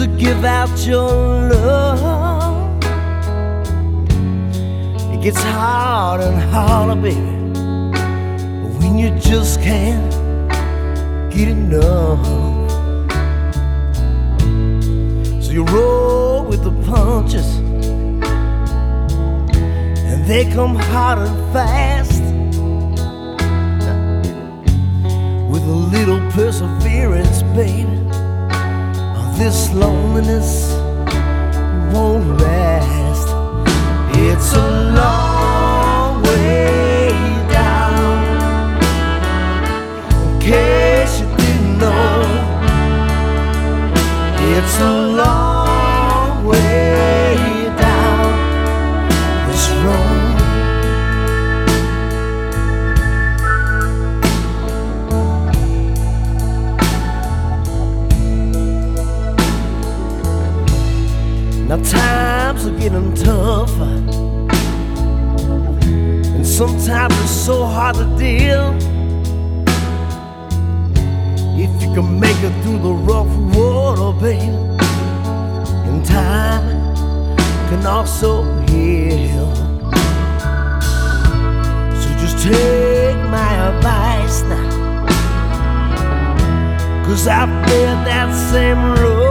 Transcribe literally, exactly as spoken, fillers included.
to give out your love. It gets harder and harder, baby, when you just can't get enough. So you roll with the punches, and they come hard and fast. With a little perseverance, baby, this loneliness won't last. It's a long way down, in case you didn't know. It's a long way down this road. Now times are getting tougher, and sometimes it's so hard to deal. If you can make it through the rough water, baby, and time can also heal. So just take my advice now, 'cause I've been that same road.